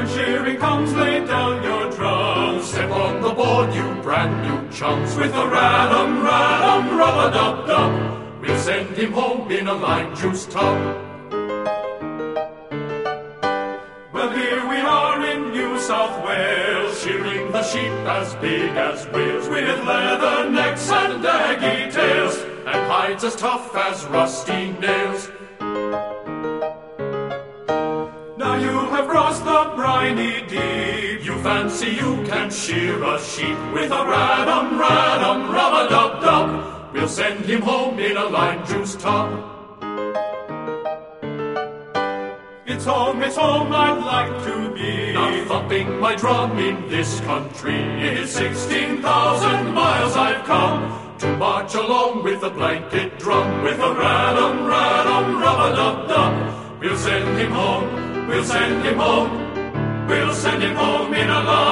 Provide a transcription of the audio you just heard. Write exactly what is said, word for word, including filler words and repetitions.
When shearing comes, lay down your drums. Step on the board, you brand new chums. With a radum, radum, rub-a-dub-dub. We'll send him home in a lime juice tub. Well, here we are in New South Wales, shearing the sheep as big as whales, with leather necks and daggy tails, and hides as tough as rusty nails. Now you have crossed the briny deep, you fancy you can shear a sheep. With a radum, radum, rub-a-dub-dub. We'll send him home in a lime juice tub. It's home, it's home I'd like to be. Now thumping my drum in this country. It's sixteen thousand miles I've come to march along with the blanket drum. With a radum, radum, rub-a-dub-dub. We'll send him home, we'll send him home, we'll send him home in a line.